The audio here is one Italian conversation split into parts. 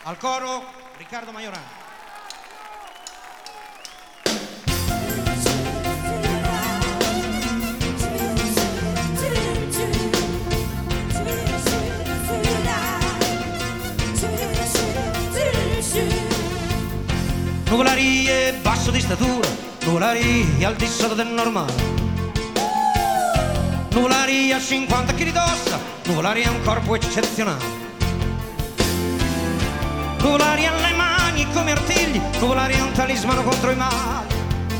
Al coro Riccardo Majorana. Nuvolari è basso di statura, Nuvolari è al di sotto del normale. Nuvolari ha 50 kg d'ossa, Nuvolari è un corpo eccezionale. Nuvolari ha le mani come artigli, Nuvolari è un talismano contro i mali.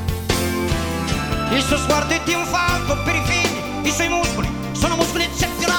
Il suo sguardo è di un falco per i figli, i suoi muscoli sono muscoli eccezionali.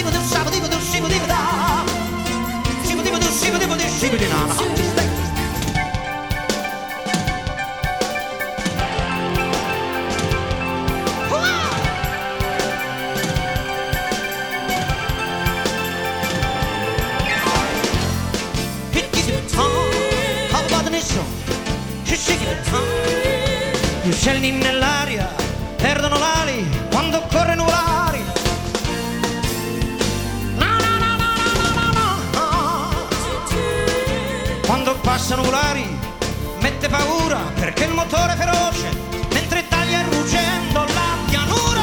Gli uccelli nell'aria perdono l'ali quando corre Nuvolari. Quando passa Nuvolari mette paura perché il motore è feroce mentre taglia ruggendo la pianura.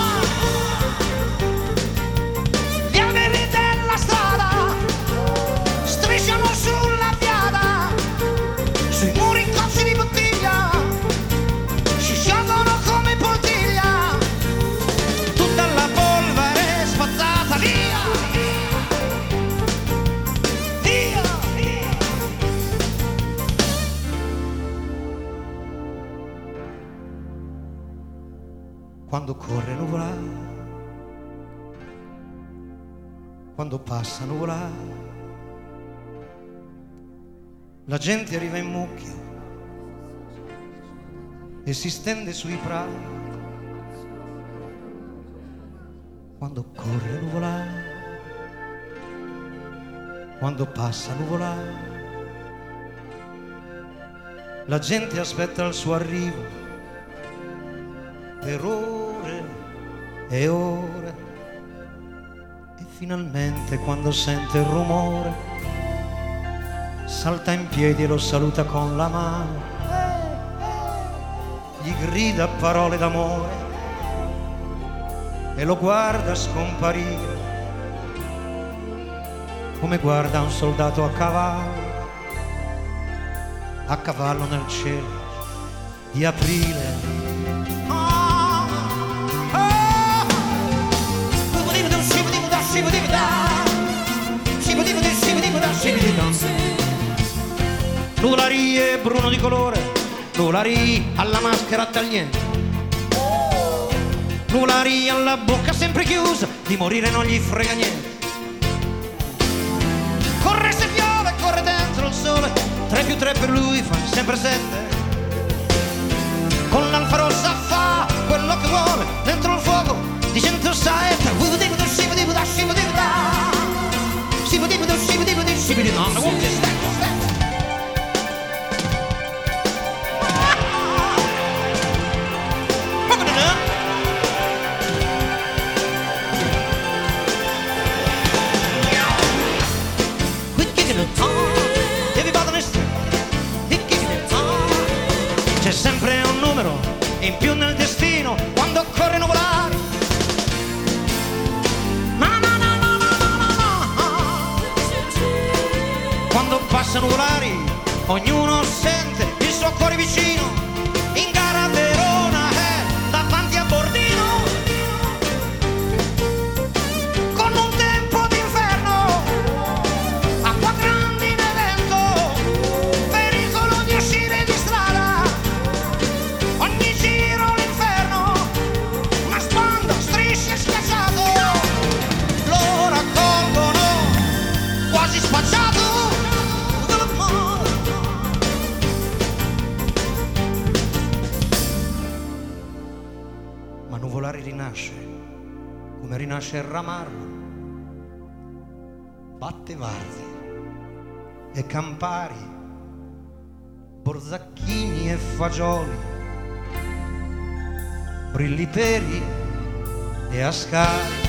Gli alberi della strada strisciano sulla piada, sui muri cozzi di bottiglia si sciolgono come poltiglia, tutta la polvere è spazzata via, via, via. Quando corre Nuvolari, quando passa Nuvolari, la gente arriva in mucchio e si stende sui prati. Quando corre Nuvolari, quando passa Nuvolari, la gente aspetta il suo arrivo per ore e ore, e finalmente quando sente il rumore salta in piedi e lo saluta con la mano, gli grida parole d'amore e lo guarda scomparire come guarda un soldato a cavallo nel cielo di aprile. Nuvolari è bruno di colore, Nuvolari ha la maschera tagliente, Nuvolari ha la bocca sempre chiusa, di morire non gli frega niente. Corre se piove, corre dentro il sole, 3 più 3 per lui fanno sempre 7. Con l'alfa rossa fa quello che vuole, dentro il fuoco di 107. C'è sempre un numero in più nel destino quando corre Nuvolari. Quando passa Nuvolari ognuno sente il suo cuore vicino. In gara a Verona davanti a Bordino, con un tempo d'inferno, acqua grande in evento, pericolo di uscire di strada, ogni giro l'inferno, una sponda, strisce schiacciato, lo raccolgono quasi spacciato. Ma Nuvolari rinasce, come rinasce il Ramarro, batte Vardi e Campari, Borzacchini e Fagioli, Brilliperi e Ascari.